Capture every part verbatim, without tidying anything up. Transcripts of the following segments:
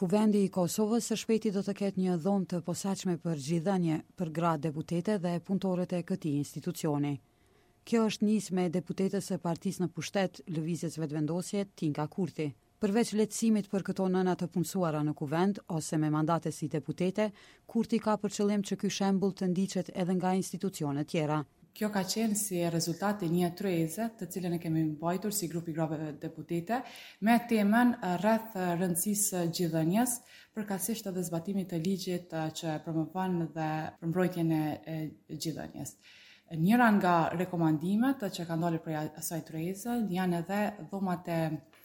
Kuvendi i Kosovës së shpejti do të ketë një dhomë të posaçme për zgjidhënie për gratë deputete dhe punëtorët e këtij institucioni. Kjo është nisë me deputetës së partisë në pushtet, lëvizjes vetëvendosje Tinka Kurti. Përveç lehtësimit për këto nëna të punësuara në kuvend ose me mandate si deputete, Kurti ka për qëllim që ky shembull të ndiqet edhe nga institucione tjera. Kjo ka qenë si rezultat i një tryeze të cilën e kemi mbajtur si grupi grave deputete me temën rreth rëndësisë gjithënjes, përkatësisht edhe zbatimit të ligjit që promovon dhe përmbrojtjen e gjithënjes. Njëra nga rekomandimet që kanë dalë prej asaj tryeze janë edhe dhomat e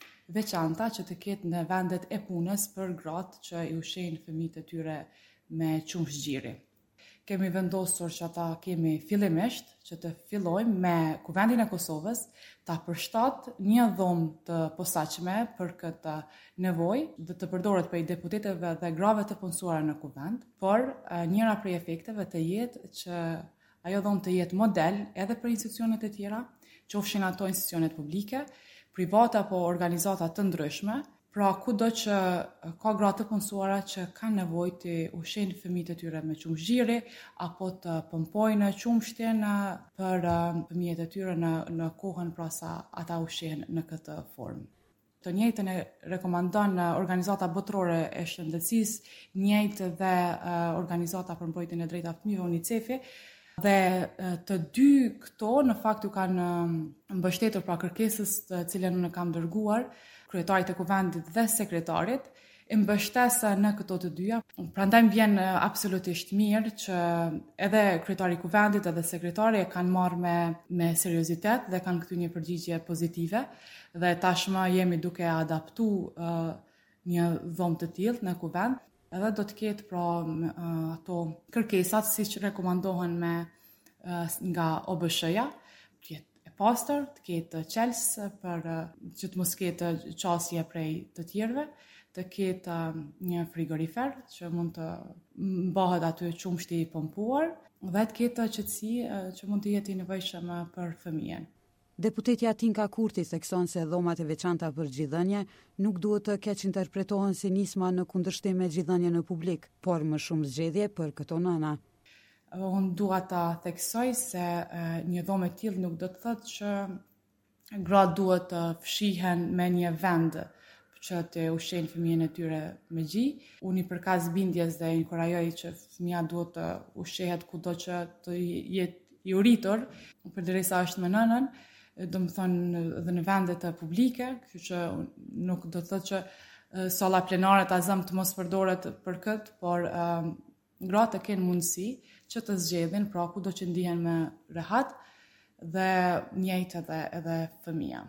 veçanta që të ketë në vendet e punës për gratë që i ushqejnë fëmijët e tyre me qumshgjiri. Kemi vendosur që ata kemi fillimisht që të fillojmë me Kuvendin e Kosovës ta përshtat një dhomë të posaçme për këtë nevojë dhe të përdoret prej deputetëve dhe grave të punësuara në kuvend, por njëra prej efekteve të jetë që ajo dhomë të jetë model edhe për institucionet e tjera, qofshin ato institucionet publike, private apo organizata të ndryshme. Pra, kudo që ka gratë të punësuara që kanë nevojë të ushqejnë fëmijët e tyre me qumshgjiri apo të pompojnë qumshtjen për fëmijët e tyre në në kohën pra sa ata ushqehen në këtë formë. Të njëjtën e rekomandon Organizata Botërore e Shëndetësisë, njëjtë dhe Organizata për Mbrojtjen e Drejtave të Fëmijëve UNICEF-i. Dhe të dy këto në fakt u kanë mbështetur pra kërkesës të cilën unë kam dërguar kryetarit të kuvendit dhe sekretarit, i mbështesë në këto të dyja. Prandaj më vjen absolutisht mirë që edhe kryetari i kuvendit edhe sekretari e kanë marrë me me seriozitet dhe kanë këtu një përgjigje pozitive dhe tashmë jemi duke adaptu uh, një dhomë të tillë në kuvend. Edhe do të ketë pra uh, ato kërkesat siç rekomandohen me uh, nga O B S H-ja, të jetë e pastër, të ketë qels për uh, që të mos ketë qasje prej të tjerëve, të ketë uh, një frigorifer që mund të mbahet aty qumshti i pompuar dhe të ketë qetësi uh, që mund të jetë i nevojshëm për fëmijën. Deputetja Tinka Kurti thekson se dhomat e veçanta për zgjidhënie nuk duhet të keq interpretohen si nisma në kundërshtim me zgjidhënie në publik, por më shumë zgjedhje për këto nëna. Unë dua ta theksoj se një dhomë e tillë nuk do të thotë që gratë duhet të fshihen me një vend që të ushqejnë fëmijën e tyre me gji. Unë i përkas bindjes dhe inkurajoj që fëmija duhet të ushqehet kudo që të jetë i uritur, përderisa është me nënën, do më thonë dhe në vendet publike, kështu që nuk do të thotë që salla plenare ta zëm të mos përdoret për këtë, por uh, gratë kenë mundësi që të zgjedhin, pra kudo që ndihen me rehat dhe njëjtë edhe, edhe fëmija.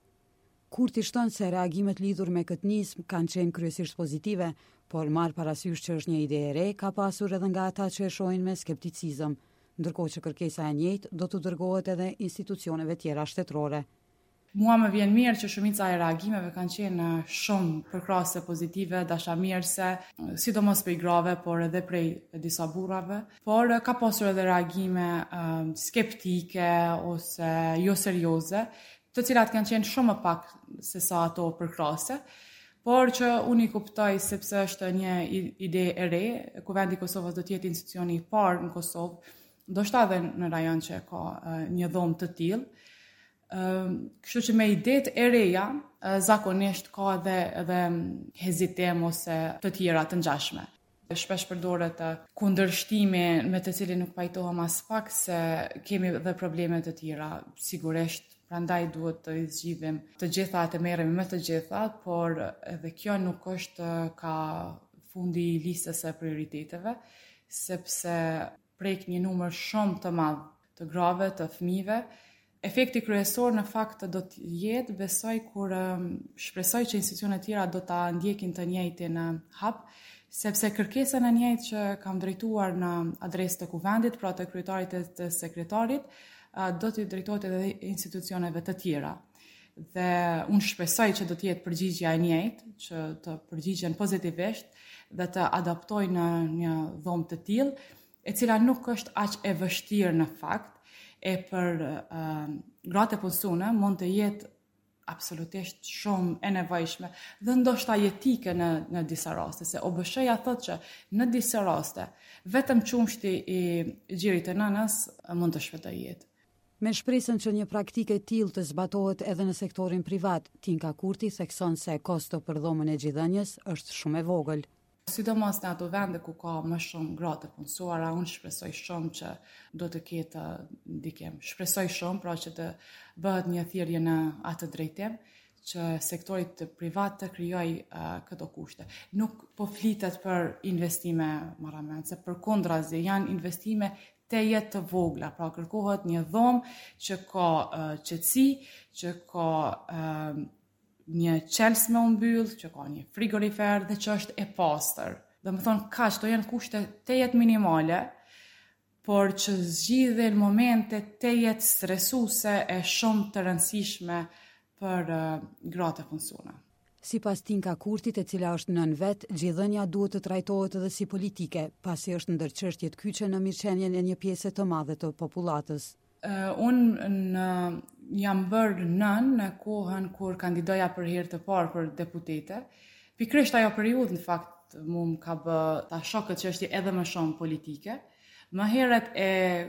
Kurti shton se reagimet lidhur me këtë nismë kanë qenë kryesisht pozitive, por marr parasysh që është një ide e re, ka pasur edhe nga ata që e shohin me skepticizëm, ndërkohë që kërkesa e njëjtë do të dërgohet edhe institucioneve tjera shtetërore. Mua më vjen mirë që shumica e reagimeve kanë qenë shumë përkrahase pozitive, dashamirëse, sidomos prej grave, por edhe prej disa burrave, por ka pasur edhe reagime um, skeptike ose jo serioze, të cilat kanë qenë shumë më pak se sa ato përkrahase, por që unë i kuptoj sepse është një ide e re. Kuvendi i Kosovës do të jetë institucioni i parë në Kosovë, ndoshta edhe në rajon që ka uh, një dhomë të tillë. Uh, kështu që me idetë e reja, uh, zakonisht ka edhe, edhe hezitim ose të tjera të ngjashme. Shpesh përdoret uh, kundërshtimi me të cilin nuk pajtohem as pak se kemi edhe probleme të tjera, sigurisht, prandaj duhet të zgjidhim të gjitha, të merremi me të gjitha, por edhe kjo nuk është uh, ka fundi i listës së prioriteteve, sepse prek një numër shumë të madh të grave, të fëmijëve. Efekti kryesor në fakt do të jetë, besoj, kur um, shpresoj që institucionet tjera do ta ndjekin të njëjtin uh, hap, sepse kërkesën e njëjtë që kam drejtuar në adresë të kuvendit, pra të kryetarit e të sekretarit, uh, do të drejtohet edhe institucioneve të tjera. Dhe unë shpresoj që do të jetë përgjigjja e njëjtë, që të përgjigjen pozitivisht dhe të adaptojnë në një dhomë të tillë, e cila nuk është aq e vështirë në fakt, e për uh, gratë e punësuara mund të jetë absolutisht shumë e nevojshme dhe ndoshta jetike në, në disa raste, se O B S H-ja thotë që në disa raste vetëm qumshti i gjirit të nënës mund të shpëtojë jetë. Me shpresën që një praktike e tillë të zbatohet edhe në sektorin privat, Tinka Kurti thekson se kosto për dhomën e gjithënjes është shumë e vogël. Sidomos në ato vende ku ka më shumë gra të punësuara, unë shpresoj shumë që do të ketë ndikim. Shpresoj shumë pra që të bëhet një thirrje në atë drejtim, që sektorit privat të krijoj uh, këto kushte. Nuk po flitet për investime marrëmend, se përkundrazi janë investime të jetë të vogla, pra kërkohet një dhomë që ka uh, qetësi, që ka uh, një qels me umbyll, që ka një frigorifer dhe që është e pastër. Dhe më thonë, kaq, to janë kushte të jetë minimale, por që zgjidhen momente të jetë stresuse e shumë të rëndësishme për uh, gratë e punësuara. Sipas Tinka Kurtit, e cila është nën vet, gjithënia duhet të trajtohet edhe si politike, pasi është ndër çështjet kyçe në mirëqenien e një pjese të madhe të popullatës. Uh, unë në, jam bërë nën në kohën kur kandidoja për herë të parë për deputete. Pikrisht ajo periudhë në fakt mu më ka bë ta shokët që është edhe më shumë politike. Më herët e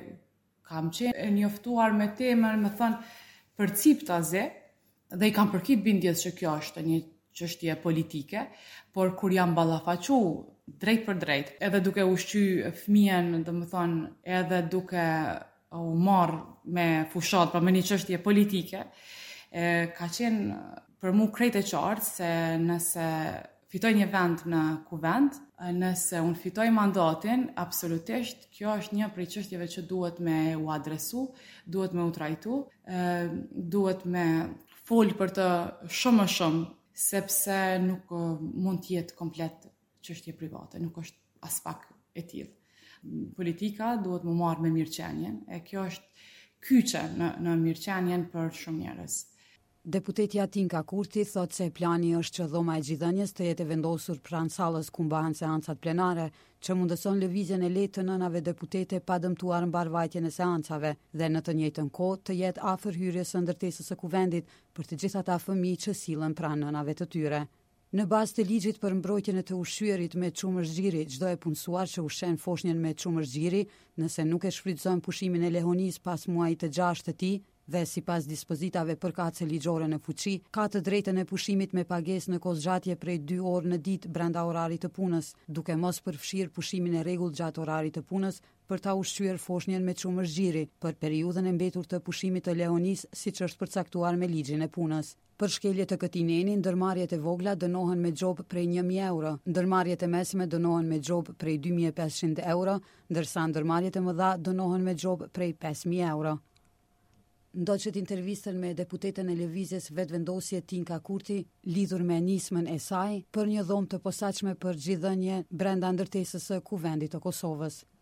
kam qenë e njoftuar me temën, më thënë, përciptazi, dhe i kam përkit bindjes që kjo është një çështje politike, por kur jam ballafaqu drejt për drejt, edhe duke ushqy fëmijën, domethënë, edhe duke u marr me fushat, pra me një çështje politike, e, ka qenë për mu krejt e qartë se nëse fitoj një vend në kuvend, nëse unë fitoj mandatin, absolutisht kjo është një prej çështjeve që duhet me u adresu, duhet me u trajtu, e, duhet me fol për të shumë më shumë, sepse nuk mund të jetë komplet çështje private, nuk është as pak e tillë. Politika duhet më marrë me mirëqenien, e kjo është kyçe në, në mirëqenien për shumë njerëz. Deputetja Tinka Kurti thot se plani është që dhoma e gjithënjes të jetë vendosur pranë sallës ku mbahen seancat plenare, që mundëson lëvizjen e lehtë të nënave deputete pa dëmtuar mbarvajtjen e seancave dhe në të njëjtën kohë të jetë afër hyrjes së ndërtesës së kuvendit për të gjithë ata fëmijë që sillen pranë nënave të tyre. Në bazë të ligjit për mbrojtjen e të ushqyerit me çumërzgjiri, çdo e punësuar që ushqen foshnjën me çumërzgjiri, nëse nuk e shfrytëzon pushimin e lehonisë pas muajit të gjashtë të tij, dhe sipas dispozitave përkatëse ligjore në fuqi, ka të drejtën e pushimit me pagesë në kozgjatje prej dy orë në ditë brenda orarit të punës, duke mos përfshirë pushimin e rregullt gjatë orarit të punës për ta ushqyer foshnjën me çumërzgjiri për periudhën e mbetur të pushimit të lehonisë, siç është përcaktuar me ligjin e punës. Për shkelje të këtij neni, ndërmarrjet e vogla dënohen me xhop prej një mijë euro, ndërmarrjet e mesme dënohen me xhop prej dy mijë e pesëqind euro, ndërsa ndërmarrjet e mëdha dënohen me xhop prej pesë mijë euro. Ndoqët intervistën me deputetën e lëvizjes vetëvendosje Tinka Kurti lidhur me nismën e saj për një dhomë të posaçme për gjithënje brenda ndërtesës së Kuvendit të Kosovës.